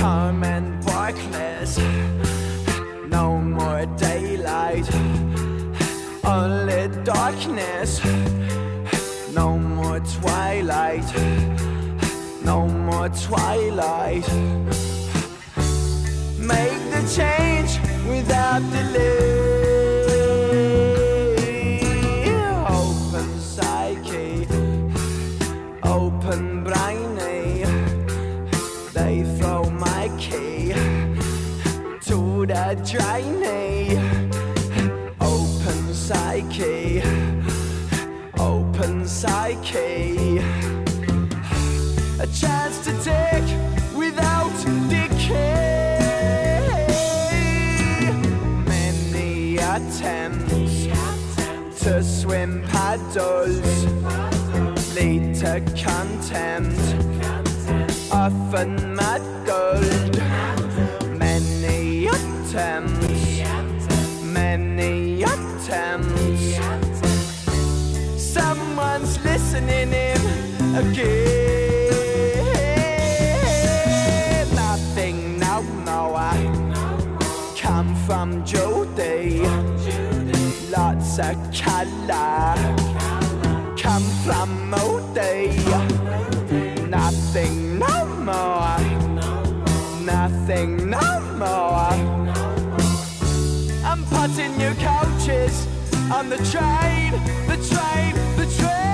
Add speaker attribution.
Speaker 1: calm and darkness. No more daylight, only darkness. No more twilight, no more twilight. Make the change without delay. Open psyche, open brainy. They throw my key to the drainy. Open psyche, open psyche. A chance to take without decay. Many attempts to swim paddles lead to contempt, often mad gold. Many attempts, many attempts. Someone's listening in again. Nothing, no, I come from Judy. Lots of colour come from Moody. Nothing, no more. Nothing, no more. I'm putting new coaches on the train, the train, the train.